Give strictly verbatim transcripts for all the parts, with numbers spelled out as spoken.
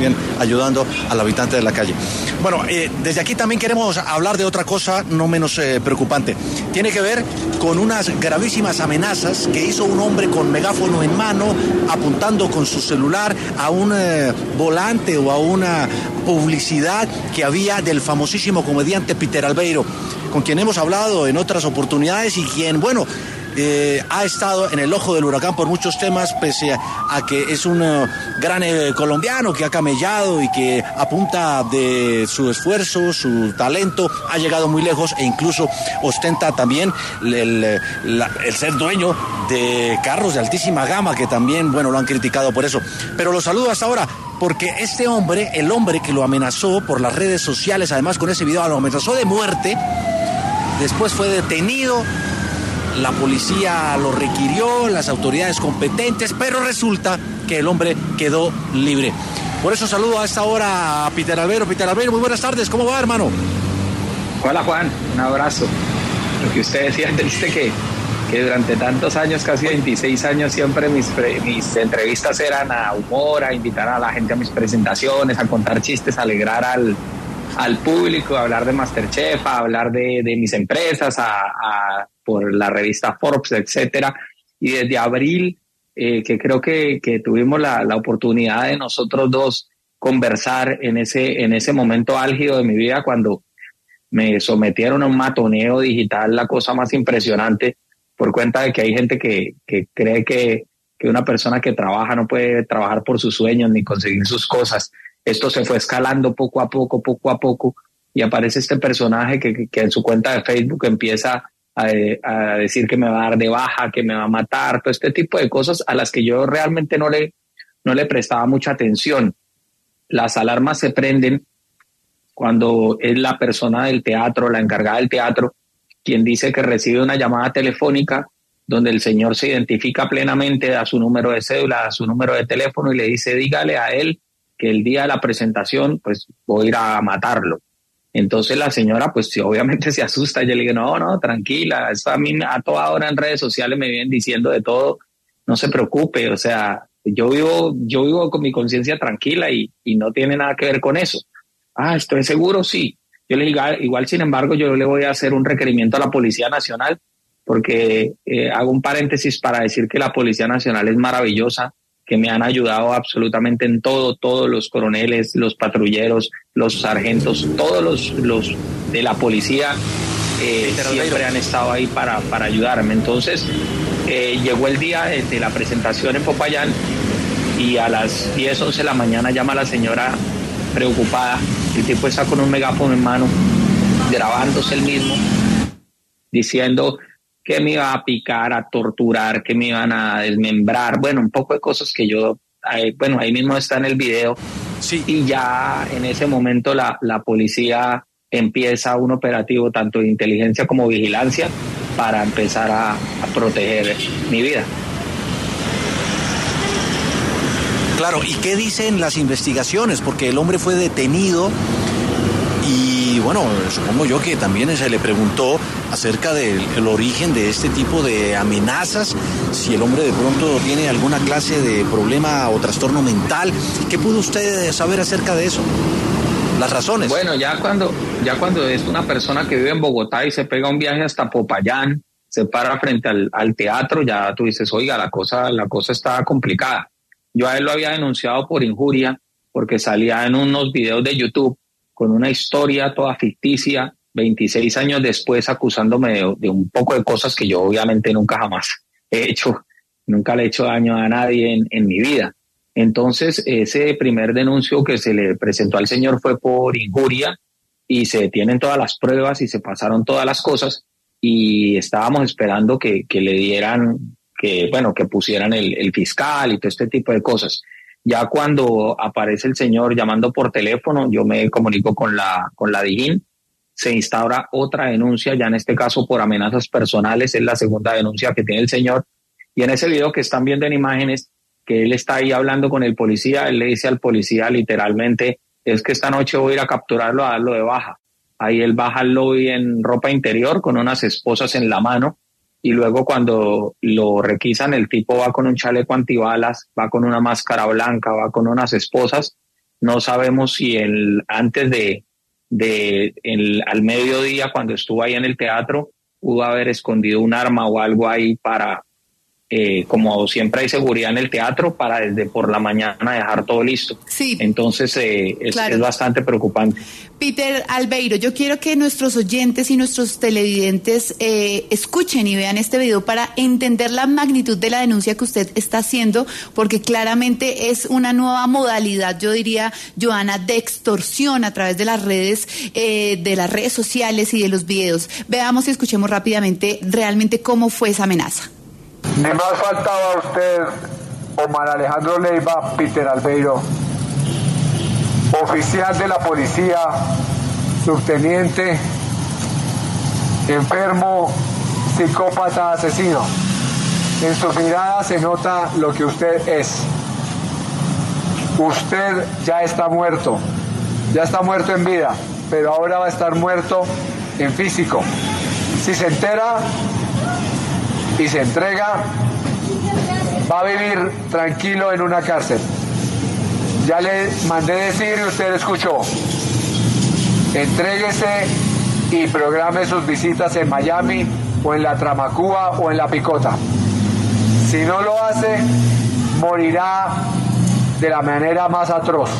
también ayudando al habitante de la calle. Bueno, eh, desde aquí también queremos hablar de otra cosa no menos eh, preocupante. Tiene que ver con unas gravísimas amenazas que hizo un hombre con megáfono en mano, apuntando con su celular a un eh, volante o a una publicidad que había del famosísimo comediante Peter Albeiro, con quien hemos hablado en otras oportunidades y quien, bueno, eh, ha estado en el ojo del huracán por muchos temas, pese a, a que es un uh, gran eh, colombiano que ha camellado y que a punta de su esfuerzo, su talento, ha llegado muy lejos e incluso ostenta también el, el, la, el ser dueño de carros de altísima gama, que también, bueno, lo han criticado por eso. Pero lo saludo hasta ahora, porque este hombre, el hombre que lo amenazó por las redes sociales, además con ese video lo amenazó de muerte, después fue detenido, la policía lo requirió, las autoridades competentes, pero resulta que el hombre quedó libre. Por eso saludo a esta hora a Peter Albeiro. Peter Albeiro, muy buenas tardes, ¿cómo va, hermano? Hola, Juan, un abrazo. Lo que usted decía, triste que, que durante tantos años, casi veintiséis años, siempre mis, mis entrevistas eran a humor, a invitar a la gente a mis presentaciones, a contar chistes, a alegrar al... al público, a hablar de MasterChef, a hablar de, de mis empresas, a, a, por la revista Forbes, etcétera. Y desde abril, eh, que creo que, que tuvimos la, la oportunidad de nosotros dos conversar en ese, en ese momento álgido de mi vida, cuando me sometieron a un matoneo digital, la cosa más impresionante, por cuenta de que hay gente que, que cree que, que una persona que trabaja no puede trabajar por sus sueños ni conseguir sus cosas. Esto se fue escalando poco a poco, poco a poco, y aparece este personaje que, que en su cuenta de Facebook empieza a, a decir que me va a dar de baja, que me va a matar, todo este tipo de cosas a las que yo realmente no le, no le prestaba mucha atención. Las alarmas se prenden cuando es la persona del teatro, la encargada del teatro, quien dice que recibe una llamada telefónica donde el señor se identifica plenamente, da su número de cédula, da su número de teléfono y le dice, dígale a él que el día de la presentación, pues voy a ir a matarlo. Entonces la señora, pues sí, obviamente se asusta. Yo le digo, no, no, tranquila, eso a mí a toda hora en redes sociales me vienen diciendo de todo, no se preocupe, o sea, yo vivo, yo vivo con mi conciencia tranquila y, y no tiene nada que ver con eso. Ah, ¿estoy seguro? Sí. Yo le digo, igual, sin embargo, yo le voy a hacer un requerimiento a la Policía Nacional, porque eh, hago un paréntesis para decir que la Policía Nacional es maravillosa, que me han ayudado absolutamente en todo, todos los coroneles, los patrulleros, los sargentos, todos los, los de la policía eh, siempre han estado ahí para, para ayudarme. Entonces eh, llegó el día de, de la presentación en Popayán y a las diez, once de la mañana llama la señora preocupada. El tipo está con un megáfono en mano, grabándose él mismo, diciendo que me iba a picar, a torturar, que me iban a desmembrar, bueno, un poco de cosas que yo, ahí, bueno, ahí mismo está en el video. Sí. Y ya en ese momento la, la policía empieza un operativo tanto de inteligencia como vigilancia para empezar a, a proteger mi vida. Claro, ¿y qué dicen las investigaciones? Porque el hombre fue detenido y bueno, supongo yo que también se le preguntó acerca del el origen de este tipo de amenazas, si el hombre de pronto tiene alguna clase de problema o trastorno mental. ¿Qué pudo usted saber acerca de eso? Las razones. Bueno, ya cuando, ya cuando es una persona que vive en Bogotá y se pega un viaje hasta Popayán, se para frente al, al teatro, ya tú dices, oiga, la cosa, la cosa está complicada. Yo a él lo había denunciado por injuria porque salía en unos videos de YouTube con una historia toda ficticia, veintiséis años después acusándome de, de un poco de cosas que yo obviamente nunca jamás he hecho, nunca le he hecho daño a nadie en, en mi vida. Entonces ese primer denuncio que se le presentó al señor fue por injuria y se detienen todas las pruebas y se pasaron todas las cosas y estábamos esperando que, que le dieran, que bueno, que pusieran el, el fiscal y todo este tipo de cosas. Ya cuando aparece el señor llamando por teléfono, yo me comunico con la, con la Dijín, se instaura otra denuncia, ya en este caso por amenazas personales, es la segunda denuncia que tiene el señor. Y en ese video que están viendo en imágenes, que él está ahí hablando con el policía, él le dice al policía literalmente, es que esta noche voy a ir a capturarlo, a darlo de baja. Ahí él baja al lobby en ropa interior con unas esposas en la mano. Y luego cuando lo requisan, el tipo va con un chaleco antibalas, va con una máscara blanca, va con unas esposas No sabemos si el, antes de, de el, al mediodía, cuando estuvo ahí en el teatro, pudo haber escondido un arma o algo ahí para, eh, como siempre hay seguridad en el teatro, para desde por la mañana dejar todo listo. Sí. Entonces eh, es, claro. es bastante preocupante. Peter Albeiro, yo quiero que nuestros oyentes y nuestros televidentes eh, escuchen y vean este video para entender la magnitud de la denuncia que usted está haciendo, porque claramente es una nueva modalidad, yo diría, Joana, de extorsión a través de las redes, eh, de las redes sociales y de los videos. Veamos y escuchemos rápidamente realmente cómo fue esa amenaza. Ni más faltaba a usted, Omar Alejandro Leiva, Peter Albeiro, oficial de la policía, subteniente, enfermo, psicópata, asesino. En su mirada se nota lo que usted es. Usted ya está muerto, ya está muerto en vida, pero ahora va a estar muerto en físico. Si se entera y se entrega, va a vivir tranquilo en una cárcel. Ya le mandé decir y usted escuchó. Entréguese y programe sus visitas en Miami o en la Tramacúa o en la Picota. Si no lo hace, morirá de la manera más atroz.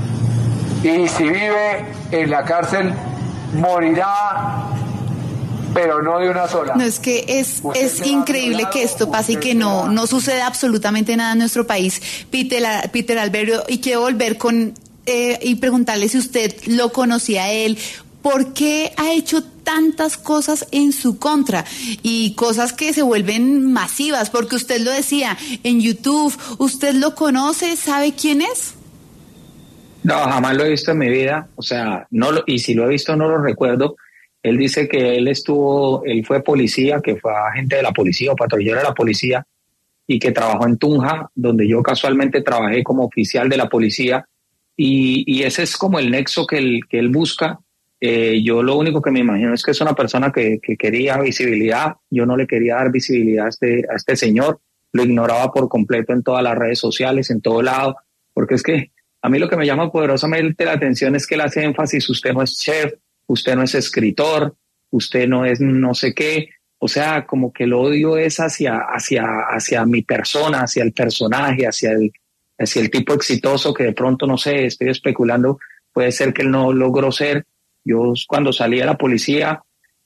Y si vive en la cárcel, morirá, pero no de una sola. No, es que es, es increíble que esto pase y que no, no suceda absolutamente nada en nuestro país. Peter, Peter Albeiro, y quiero volver con eh, y preguntarle si usted lo conocía a él. ¿Por qué ha hecho tantas cosas en su contra? Y cosas que se vuelven masivas, porque usted lo decía en YouTube, ¿usted lo conoce? ¿Sabe quién es? No, jamás lo he visto en mi vida, o sea, no lo, y si lo he visto no lo recuerdo. Él dice que él estuvo, él fue policía, que fue agente de la policía o patrullero de la policía y que trabajó en Tunja, donde yo casualmente trabajé como oficial de la policía y, y ese es como el nexo que él, que él busca. Eh, yo lo único que me imagino es que es una persona que, que quería visibilidad. Yo no le quería dar visibilidad a este, a este señor, lo ignoraba por completo en todas las redes sociales, en todo lado, porque es que a mí lo que me llama poderosamente la atención es que él hace énfasis, usted no es chef, usted no es escritor, usted no es no sé qué, o sea, como que el odio es hacia, hacia, hacia mi persona, hacia el personaje, hacia el, hacia el tipo exitoso que de pronto, no sé, estoy especulando, puede ser que él no logró ser. Yo cuando salí de la policía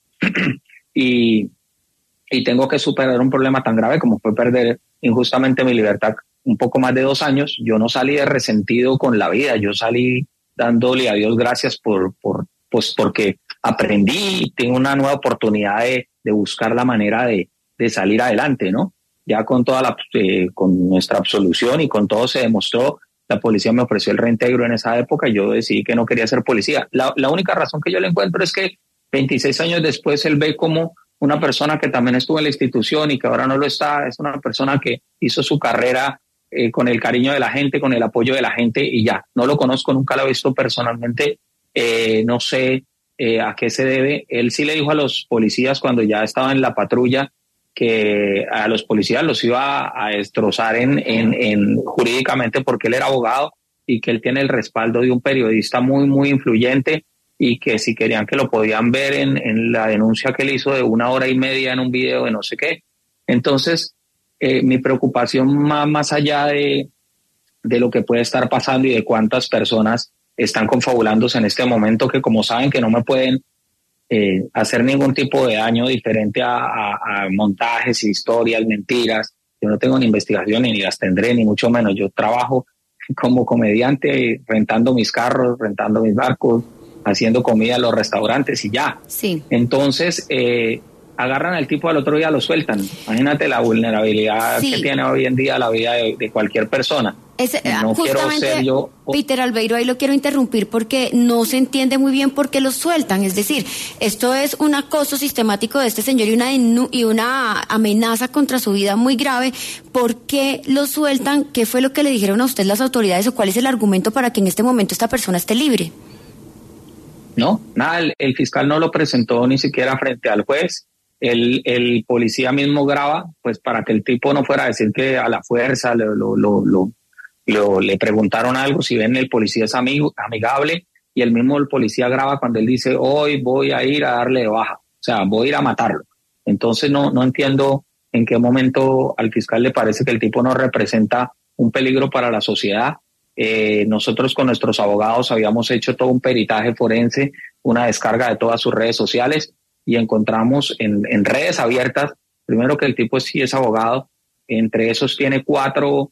y, y tengo que superar un problema tan grave como fue perder injustamente mi libertad un poco más de dos años, yo no salí de resentido con la vida, yo salí dándole a Dios gracias por, por pues porque aprendí y tengo una nueva oportunidad de, de buscar la manera de, de salir adelante, ¿no? Ya con toda la, eh, con nuestra absolución y con todo se demostró, la policía me ofreció el reintegro en esa época y yo decidí que no quería ser policía. La, la única razón que yo le encuentro es que veintiséis años después él ve como una persona que también estuvo en la institución y que ahora no lo está, es una persona que hizo su carrera eh, con el cariño de la gente, con el apoyo de la gente y ya, no lo conozco, nunca lo he visto personalmente. Eh, no sé eh, a qué se debe. Él sí le dijo a los policías cuando ya estaba en la patrulla que a los policías los iba a, a destrozar en, en, en jurídicamente porque él era abogado y que él tiene el respaldo de un periodista muy, muy influyente y que si querían que lo podían ver en, en la denuncia que él hizo de una hora y media en un video de no sé qué. Entonces, eh, mi preocupación más, más allá de, de lo que puede estar pasando y de cuántas personas están confabulándose en este momento que como saben que no me pueden eh, hacer ningún tipo de daño diferente a, a, a montajes, historias, mentiras. Yo no tengo ni investigaciones ni las tendré, ni mucho menos. Yo trabajo como comediante rentando mis carros, rentando mis barcos, haciendo comida en los restaurantes y ya. Sí. Entonces, eh, agarran al tipo al otro día, lo sueltan. Imagínate la vulnerabilidad sí. que tiene hoy en día la vida de, de cualquier persona. Ese, no quiero ser yo. Peter Albeiro, ahí lo quiero interrumpir porque no se entiende muy bien por qué lo sueltan. Es decir, esto es un acoso sistemático de este señor y una, y una amenaza contra su vida muy grave. ¿Por qué lo sueltan? ¿Qué fue lo que le dijeron a usted las autoridades o cuál es el argumento para que en este momento esta persona esté libre? No, nada, el, el fiscal no lo presentó ni siquiera frente al juez. El, el policía mismo graba, pues para que el tipo no fuera a decir que a la fuerza lo, lo, lo, lo lo, le preguntaron algo, si ven el policía es amigo, amigable, y el mismo el policía graba cuando él dice, hoy voy a ir a darle de baja, o sea, voy a ir a matarlo. Entonces no, no entiendo en qué momento al fiscal le parece que el tipo no representa un peligro para la sociedad. Eh, nosotros con nuestros abogados habíamos hecho todo un peritaje forense, una descarga de todas sus redes sociales, y encontramos en, en redes abiertas, primero que el tipo sí es abogado, entre esos tiene cuatro,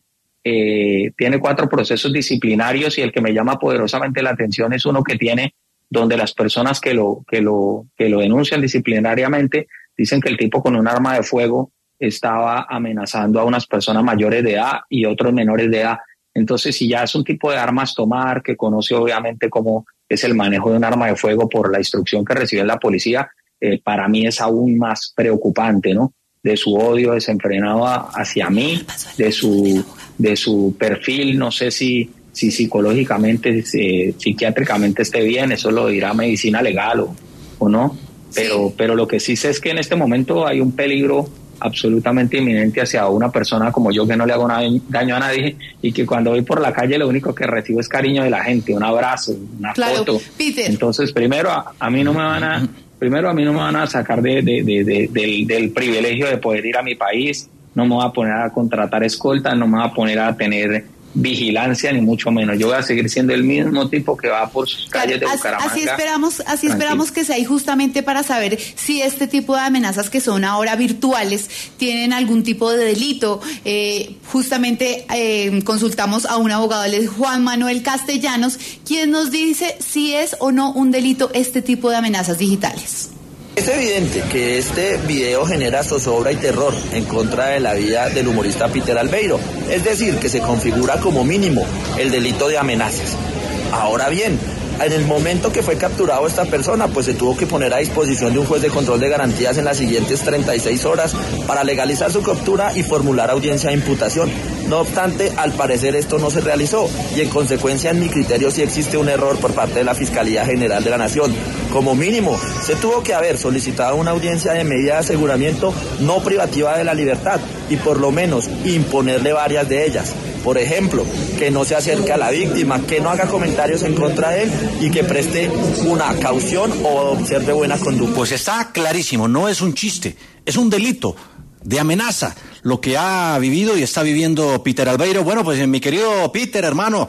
eh, tiene cuatro procesos disciplinarios, y el que me llama poderosamente la atención es uno que tiene donde las personas que lo, que lo, que lo denuncian disciplinariamente dicen que el tipo con un arma de fuego estaba amenazando a unas personas mayores de edad y otros menores de edad. Entonces, si ya es un tipo de armas tomar, que conoce obviamente cómo es el manejo de un arma de fuego por la instrucción que recibe la policía, eh, para mí es aún más preocupante, ¿no? De su odio desenfrenado a, hacia mí, de su, de su perfil, no sé si, si psicológicamente, si, psiquiátricamente esté bien, eso lo dirá medicina legal o, o no, pero, sí. pero lo que sí sé es que en este momento hay un peligro absolutamente inminente hacia una persona como yo, que no le hago daño a nadie, y que cuando voy por la calle lo único que recibo es cariño de la gente, un abrazo, una claro, foto. Peter. Entonces, primero a, a mí no me van a primero a mí no me van a sacar de, de, de, de, del, del privilegio de poder ir a mi país, no me voy a poner a contratar escoltas, no me voy a poner a tener vigilancia, ni mucho menos. Yo voy a seguir siendo el mismo tipo que va por sus calles claro, de Bucaramanga. Así esperamos, así Tranquilo. esperamos que sea, y justamente para saber si este tipo de amenazas que son ahora virtuales tienen algún tipo de delito. Eh, justamente eh, consultamos a un abogado, él es Juan Manuel Castellanos, quien nos dice si es o no un delito este tipo de amenazas digitales. Es evidente que este video genera zozobra y terror en contra de la vida del humorista Peter Albeiro, es decir, que se configura como mínimo el delito de amenazas. Ahora bien, en el momento que fue capturado esta persona, pues se tuvo que poner a disposición de un juez de control de garantías en las siguientes treinta y seis horas para legalizar su captura y formular audiencia de imputación. No obstante, al parecer esto no se realizó, y en consecuencia, en mi criterio, sí existe un error por parte de la Fiscalía General de la Nación. Como mínimo, se tuvo que haber solicitado una audiencia de medida de aseguramiento no privativa de la libertad, y por lo menos imponerle varias de ellas. Por ejemplo, que no se acerque a la víctima, que no haga comentarios en contra de él y que preste una caución o observe buena conducta. Pues está clarísimo, no es un chiste, es un delito de amenaza lo que ha vivido y está viviendo Peter Albeiro. Bueno, pues mi querido Peter, hermano,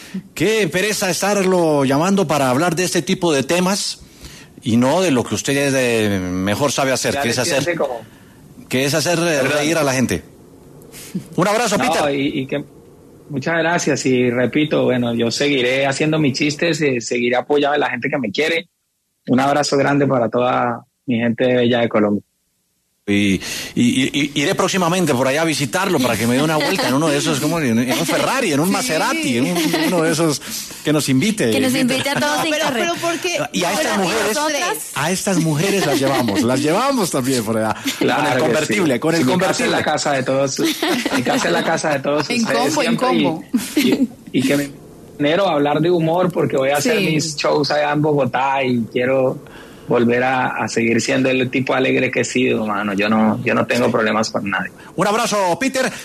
qué pereza estarlo llamando para hablar de este tipo de temas y no de lo que usted eh, mejor sabe hacer, que es hacer, como... que es hacer reír a la gente. Un abrazo, no, Peter. Y, y que... Muchas gracias, y repito, bueno, yo seguiré haciendo mis chistes, eh, seguiré apoyando a la gente que me quiere. Un abrazo grande para toda mi gente bella de Colombia. Y, y, y iré próximamente por allá a visitarlo para que me dé una vuelta en uno de esos, como en un Ferrari, en un sí. Maserati, en un, uno de esos que nos invite. Que nos invite a todos. No, pero, pero porque y a estas mujeres, a estas mujeres las llevamos, las llevamos también por allá. Claro, con el convertible, sí. con el sí, convertible. Mi casa es la casa de todos, mi casa es la casa de todos en ustedes. Combo, en combo. Y, y, y que me enero a hablar de humor porque voy a hacer sí. mis shows allá en Bogotá y quiero volver a, a seguir siendo el tipo alegre que he sido, mano. Yo no, yo no tengo sí. problemas con nadie. Un abrazo, Peter.